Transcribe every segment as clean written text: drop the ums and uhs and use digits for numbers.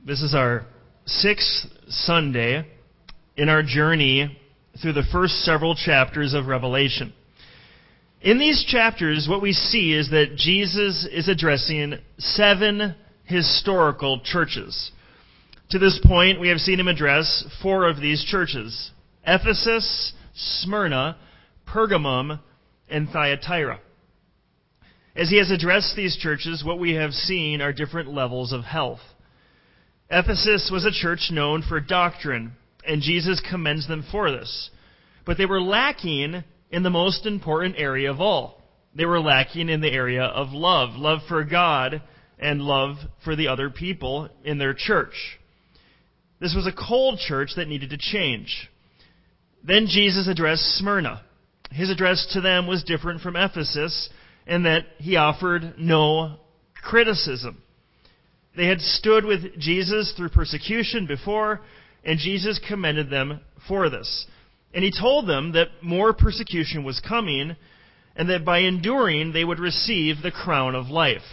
This is our sixth Sunday in our journey through the first several chapters of Revelation. In these chapters, what we see is that Jesus is addressing 7 historical churches. To this point, we have seen him address 4 of these churches: Ephesus, Smyrna, Pergamum, and Thyatira. As he has addressed these churches, what we have seen are different levels of health. Ephesus was a church known for doctrine, and Jesus commends them for this. But they were lacking in the most important area of all. They were lacking in the area of love for God and love for the other people in their church. This was a cold church that needed to change. Then Jesus addressed Smyrna. His address to them was different from Ephesus in that he offered no criticism. They had stood with Jesus through persecution before, and Jesus commended them for this. And he told them that more persecution was coming, and that by enduring they would receive the crown of life.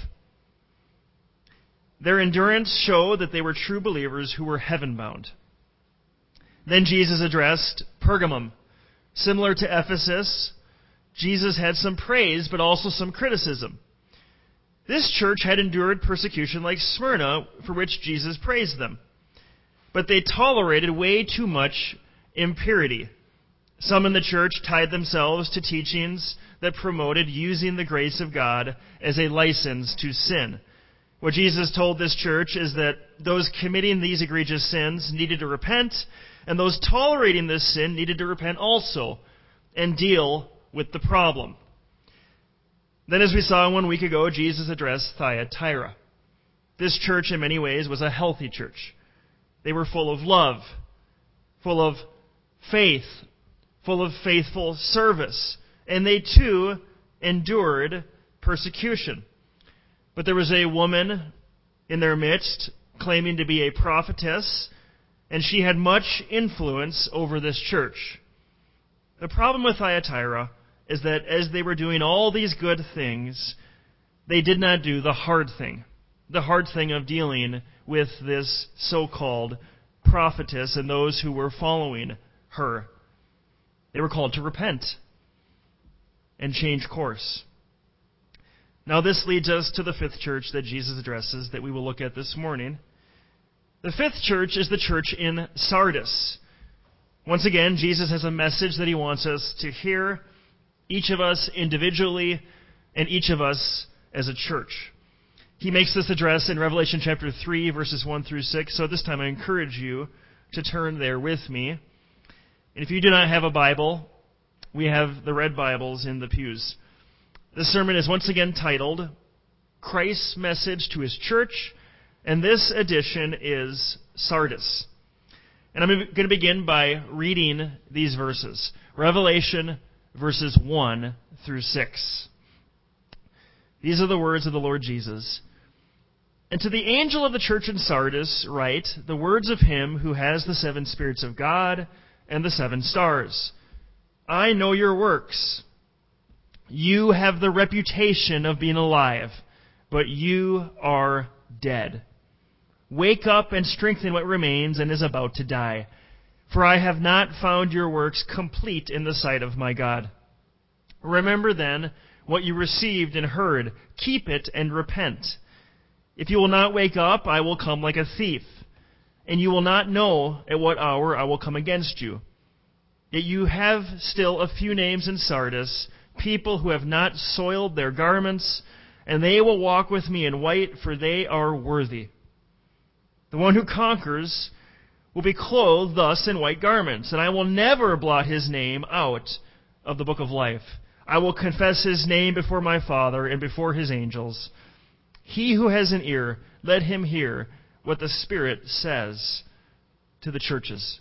Their endurance showed that they were true believers who were heaven-bound. Then Jesus addressed Pergamum. Similar to Ephesus, Jesus had some praise, but also some criticism. This church had endured persecution like Smyrna, for which Jesus praised them. But they tolerated way too much impurity. Some in the church tied themselves to teachings that promoted using the grace of God as a license to sin. What Jesus told this church is that those committing these egregious sins needed to repent, and those tolerating this sin needed to repent also and deal with the problem. Then, as we saw 1 week ago, Jesus addressed Thyatira. This church, in many ways, was a healthy church. They were full of love, full of faith, full of faithful service, and they too endured persecution. But there was a woman in their midst claiming to be a prophetess, and she had much influence over this church. The problem with Thyatira is that as they were doing all these good things, they did not do the hard thing of dealing with this so-called prophetess and those who were following her. They were called to repent and change course. Now this leads us to the 5th church that Jesus addresses that we will look at this morning. The 5th church is the church in Sardis. Once again, Jesus has a message that he wants us to hear, each of us individually and each of us as a church. He makes this address in Revelation chapter 3, verses 1 through 6, so this time I encourage you to turn there with me. And if you do not have a Bible, we have the red Bibles in the pews. This sermon is once again titled, Christ's Message to His Church, and this edition is Sardis. And I'm going to begin by reading these verses. Revelation verses 1 through 6. These are the words of the Lord Jesus. And to the angel of the church in Sardis write the words of him who has the 7 spirits of God and the 7 stars. I know your works. You have the reputation of being alive, but you are dead. Wake up and strengthen what remains and is about to die. For I have not found your works complete in the sight of my God. Remember then what you received and heard. Keep it and repent. If you will not wake up, I will come like a thief, and you will not know at what hour I will come against you. Yet you have still a few names in Sardis, people who have not soiled their garments, and they will walk with me in white, for they are worthy. The one who conquers will be clothed thus in white garments, and I will never blot his name out of the book of life. I will confess his name before my Father and before his angels. He who has an ear, let him hear what the Spirit says to the churches.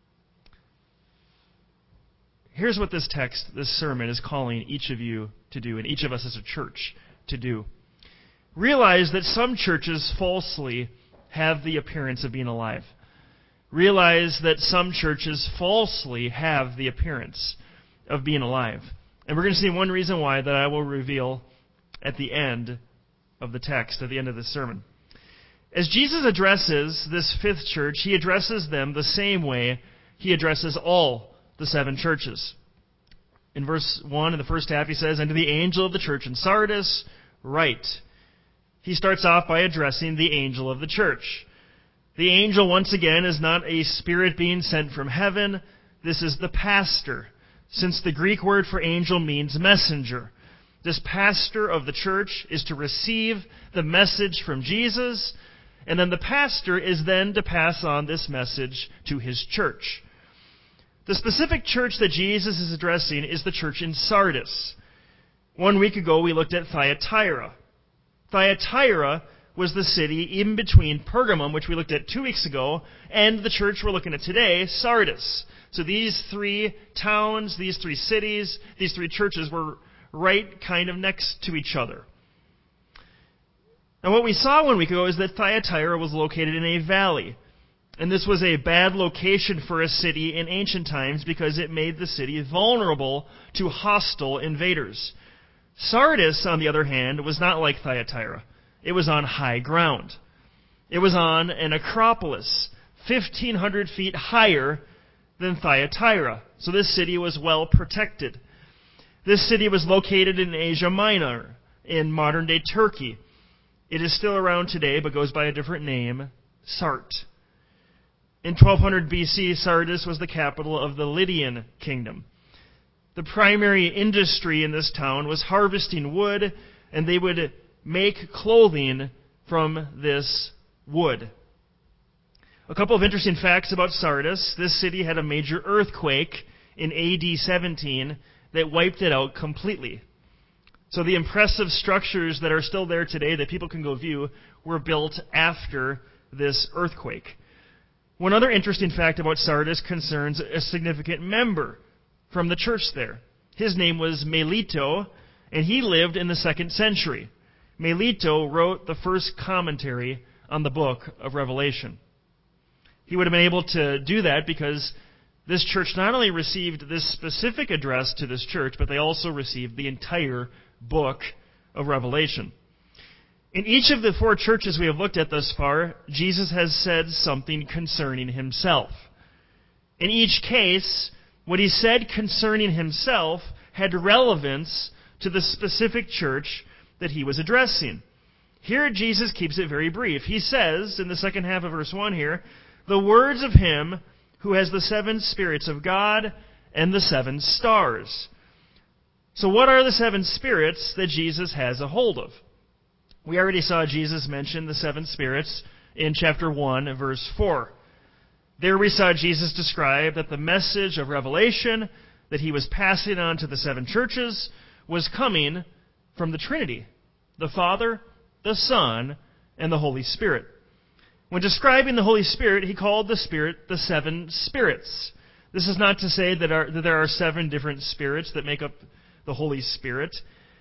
Here's what this text, this sermon, is calling each of you to do, and each of us as a church to do. Realize that some churches falsely have the appearance of being alive. Realize that some churches falsely have the appearance of being alive. And we're going to see one reason why that I will reveal at the end of the text, at the end of the sermon. As Jesus addresses this fifth church, he addresses them the same way he addresses all the seven churches. In verse 1, in the first half, he says, "And to the angel of the church in Sardis, write." He starts off by addressing the angel of the church. The angel, once again, is not a spirit being sent from heaven. This is the pastor, since the Greek word for angel means messenger. This pastor of the church is to receive the message from Jesus, and then the pastor is then to pass on this message to his church. The specific church that Jesus is addressing is the church in Sardis. 1 week ago, we looked at Thyatira. Thyatira was the city in between Pergamum, which we looked at 2 weeks ago, and the church we're looking at today, Sardis. So these three towns, these three cities, these three churches were right kind of next to each other. And what we saw 1 week ago is that Thyatira was located in a valley. And this was a bad location for a city in ancient times because it made the city vulnerable to hostile invaders. Sardis, on the other hand, was not like Thyatira. It was on high ground. It was on an acropolis, 1,500 feet higher than Thyatira. So this city was well protected. This city was located in Asia Minor, in modern-day Turkey. It is still around today, but goes by a different name, Sart. In 1200 BC, Sardis was the capital of the Lydian kingdom. The primary industry in this town was harvesting wood, and they would make clothing from this wood. A couple of interesting facts about Sardis. This city had a major earthquake in AD 17 that wiped it out completely. So the impressive structures that are still there today that people can go view were built after this earthquake. One other interesting fact about Sardis concerns a significant member from the church there. His name was Melito, and he lived in the 2nd century. Melito wrote the first commentary on the book of Revelation. He would have been able to do that because this church not only received this specific address to this church, but they also received the entire book of Revelation. In each of the 4 churches we have looked at thus far, Jesus has said something concerning himself. In each case, what he said concerning himself had relevance to the specific church that he was addressing. Here, Jesus keeps it very brief. He says, in the second half of verse 1 here, "The words of him who has the 7 spirits of God and the 7 stars." So what are the 7 spirits that Jesus has a hold of? We already saw Jesus mention the 7 spirits in chapter 1, verse 4. There we saw Jesus describe that the message of Revelation that he was passing on to the 7 churches was coming from the Trinity, the Father, the Son, and the Holy Spirit. When describing the Holy Spirit, he called the Spirit the 7 spirits. This is not to say that there are 7 different spirits that make up the Holy Spirit.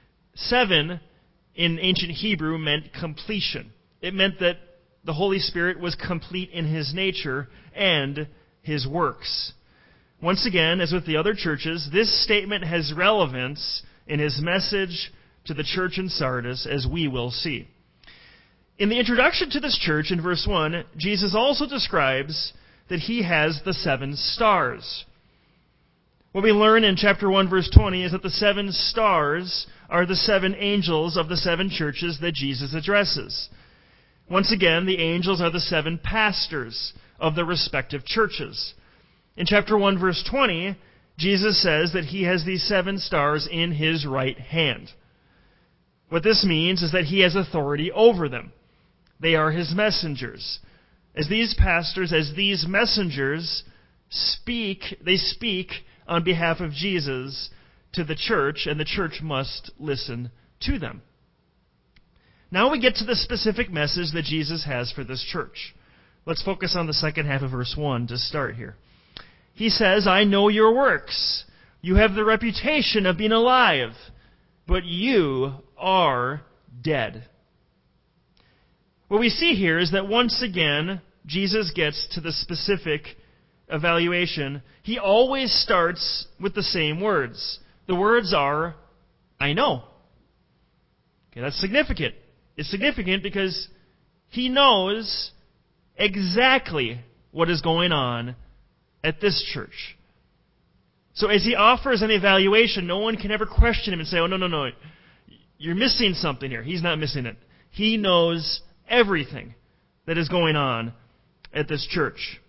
7 in ancient Hebrew meant completion. It meant that the Holy Spirit was complete in his nature and his works. Once again, as with the other churches, this statement has relevance in his message to the church in Sardis, as we will see. In the introduction to this church, in verse 1, Jesus also describes that he has the 7 stars. What we learn in chapter 1, verse 20 is that the 7 stars are the 7 angels of the 7 churches that Jesus addresses. Once again, the angels are the 7 pastors of the respective churches. In chapter 1, verse 20, Jesus says that he has these 7 stars in his right hand. What this means is that he has authority over them. They are his messengers. As these pastors, as these messengers speak, they speak on behalf of Jesus to the church, and the church must listen to them. Now we get to the specific message that Jesus has for this church. Let's focus on the second half of verse 1 to start here. He says, "I know your works. You have the reputation of being alive, but you are dead." What we see here is that once again, Jesus gets to the specific evaluation. He always starts with the same words. The words are, "I know." Okay, that's significant. It's significant because He knows exactly what is going on at this church. So as he offers an evaluation, no one can ever question him and say, oh, no, you're missing something here. He's not missing it. He knows everything that is going on at this church.